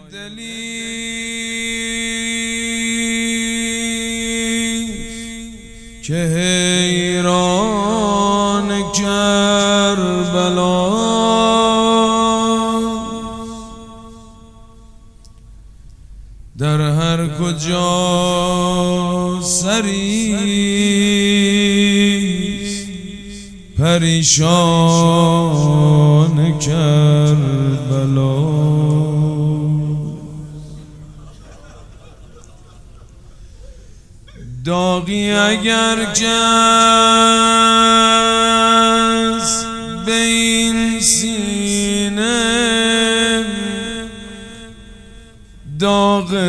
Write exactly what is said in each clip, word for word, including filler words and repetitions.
دلی که حیران کربلا در هر کجا سریست پریشان کربلا. داغی اگر جست به این سینه داغ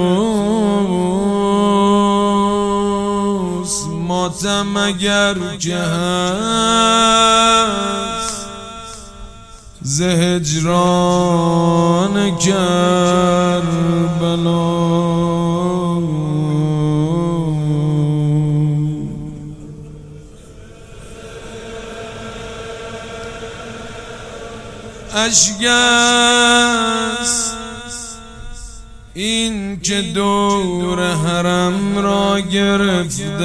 توست، ماتم اگر که هست ز هجران کربلا. اشک است این که دور حرم را گرفته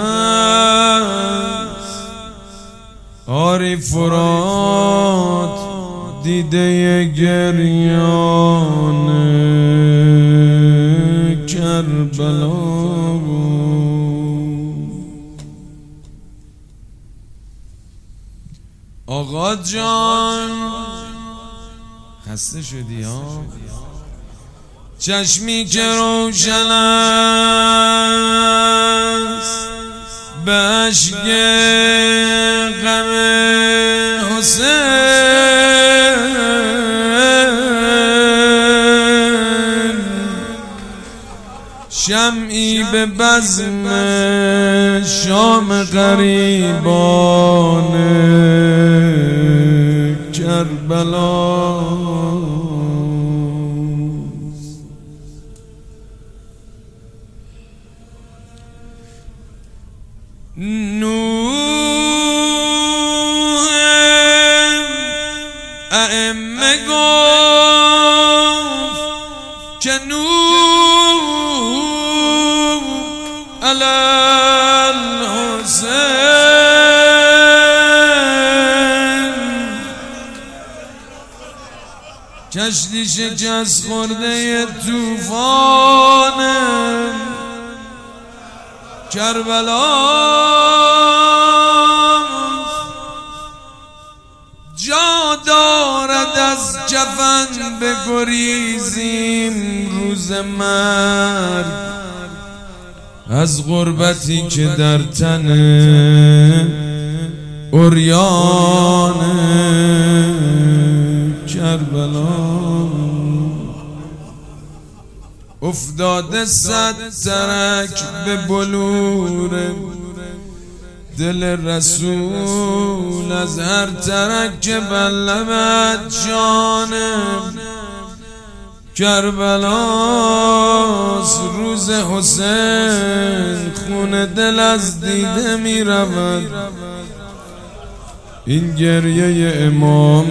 است، آری فرات دیده گریان کربلا. آقا جان خسته شدی ها؟ چشمی که روشن است به اشک غم حسین، شمعی به بزم شام غریبان کربلا. نوح ائمه گفت که نوح علی الحسین، کشتی شکست خورده طوفان کربلا. جا دارد از کفن بگریزیم روز مرگ، از غربتی که در تن عریان کربلا. افتاده صد ترک به بلور دل رسول، از هر ترک که بلمد جانم کربلاست. روز حسین خون دل از دیده می رود، این گریه امام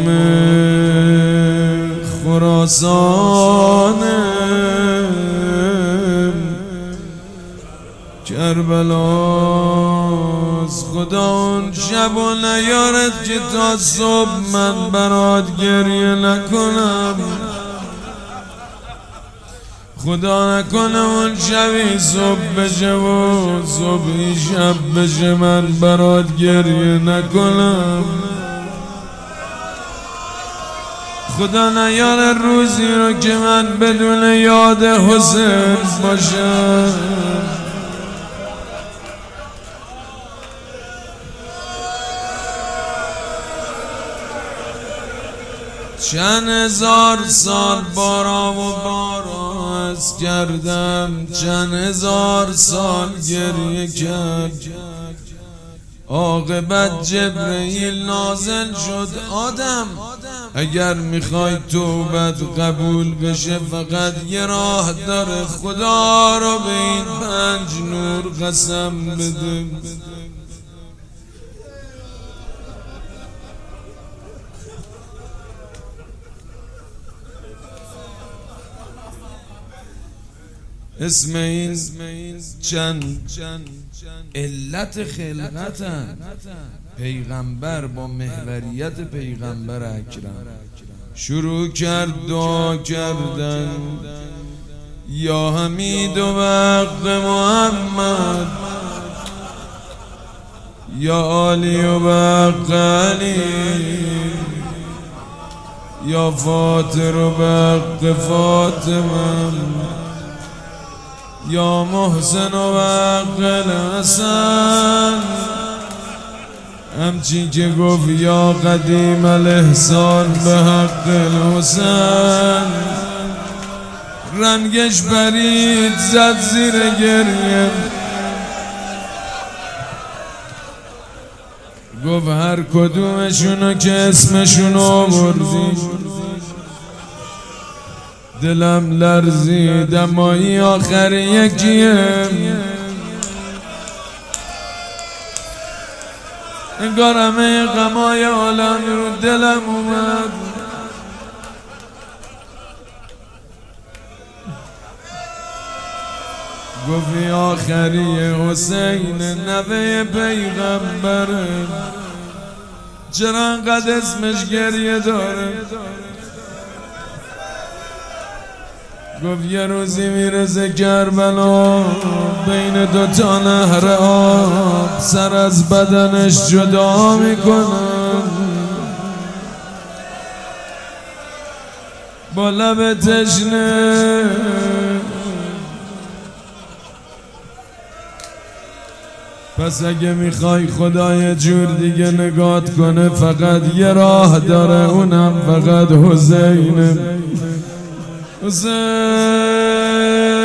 خراسان کربلاست. خدا اون شب و نیارد که تا صبح من برات گریه نکنم، خدا نکنه اون شبی صبح بشه و صبحی شب بشه من برات گریه نکنم. خدا نیاره روزی رو که من بدون یاد حسین باشم. چند هزار سال بارا و بارا از کردم، چند هزار سال گریه کرد، عاقبت جبرئیل نازل شد. آدم اگر میخوای توبت قبول بشه فقط یه راه داره، خدا رو به این پنج نور قسم بده. اسم این چند علت خلقتن. پیغمبر با محوریت پیغمبر اکرم شروع کرد دعا کردن، یا حمید و حق محمد، یا علی و حق علی، یا فاطر و حق فاطمه، یا محسن و حق الحسن. همچین که گفت یا قدیم الاحسان به حق الحسن، رنگش برید زد زیر گریه، گفت هر کدومشونو که اسمشونو آوردی دلم لرزید، اما این آخر یکیه. انگار همه غمای عالم رو دلم اومد. گفتی آخری حسین نوه پیغمبره، چرا انقدر اسمش گریه داره؟ گفت یه روزی میرسه کربلا، بین دو تا نهر آب سر از بدنش جدا میکنن، با لب تشنه پس اگه میخوای خدای جور دیگه نگات کنه فقط یه راه داره، اونم فقط حسینه. حسین